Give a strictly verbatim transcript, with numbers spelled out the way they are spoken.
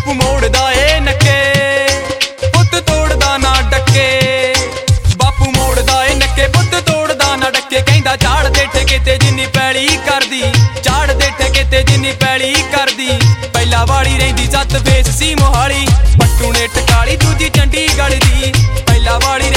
ਬਾਪੂ ਮੋੜਦਾ ਏ ਨੱਕੇ ਪੁੱਤ ਤੋੜਦਾ ਨਾ ਡੱਕੇ। ਬਾਪੂ ਮੋੜਦਾ ਏ ਨੱਕੇ ਪੁੱਤ ਤੋੜਦਾ ਨਾ ਡੱਕੇ। ਕਹਿੰਦਾ ਝਾੜ ਦੇ ਠੇਕੇ ਤੇ ਜਿੰਨੀ ਪੈਲੀ ਕਰਦੀ, ਝਾੜ ਦੇ ਠੇਕੇ ਤੇ ਜਿੰਨੀ ਪੈਲੀ ਕਰਦੀ। ਪਹਿਲਾ ਵਾਲੀ ਰਹਿੰਦੀ ਸੱਤ ਫੇਸ ਸੀ ਮੋਹਾਲੀ, ਪੱਟੂ ਨੇ ਟਕਾਲੀ ਦੂਜੀ ਚੰਡੀਗੜ੍ਹ ਦੀ। ਪਹਿਲਾ ਵਾਲੀ